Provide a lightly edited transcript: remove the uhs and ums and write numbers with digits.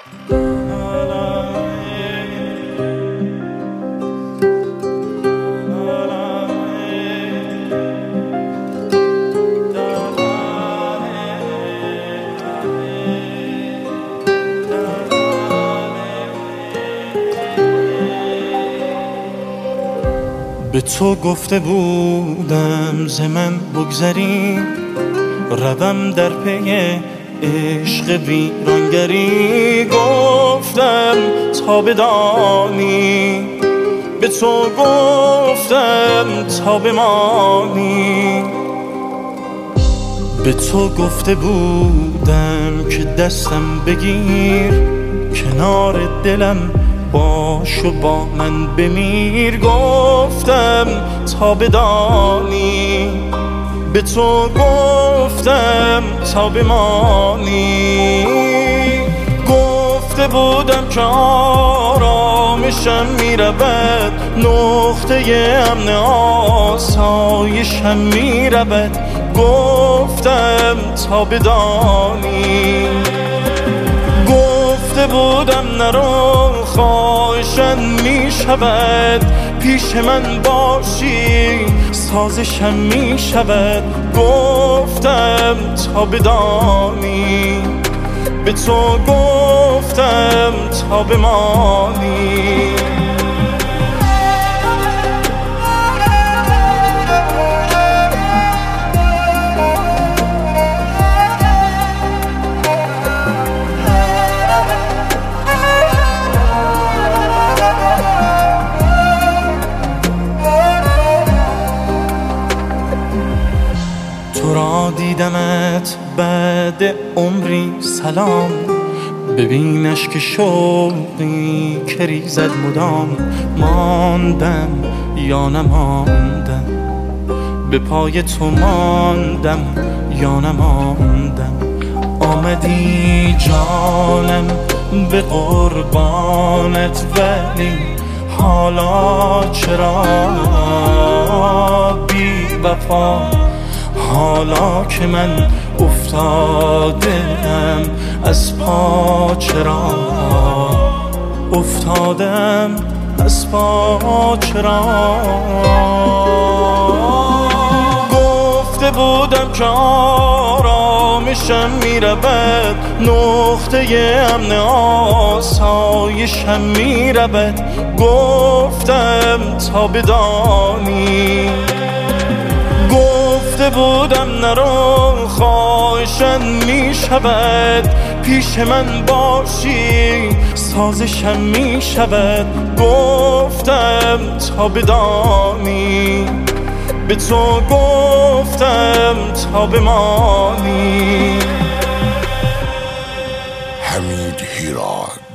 به تو گفته بودم ز من بگذری، روم در پی عشق ویرانگری. گفتم تا بدانی، به تو گفتم تا بمانی. به تو گفته بودم که دستم بگیر، کنار دلم باش و با من بمیر. گفتم تا بدانی، به تو گفتم تا بمانی. گفته بودم که آرامشم میرود، نقطه امن آسایشم میرود. گفتم تا بدانی، گفته بودم نرو خواهشم میشود، پیش من باشی سازشم میشود. گفتم تا بدانی، به تو گفتم تا بمانی. تو را دیدمت بعد عمری سلام، ببینش که شوقی که ریزد مدام. ماندم یا نماندم، به پای تو ماندم یا نماندم. آمدی جانم به قربانت، ولی حالا چرا بی وفا؟ حالا که من افتادم از پا، چرا افتادم از پا؟ چرا گفته بودم که آرامشم میرود، نقطه امن آسایشم میرود. گفتم تا بدانی، گفته بودم نرو خواهشم میشود، پیش من باشی سازشم میشود. گفتم تا بدانی، به تو گفتم تا بمانی. حمید هیراد.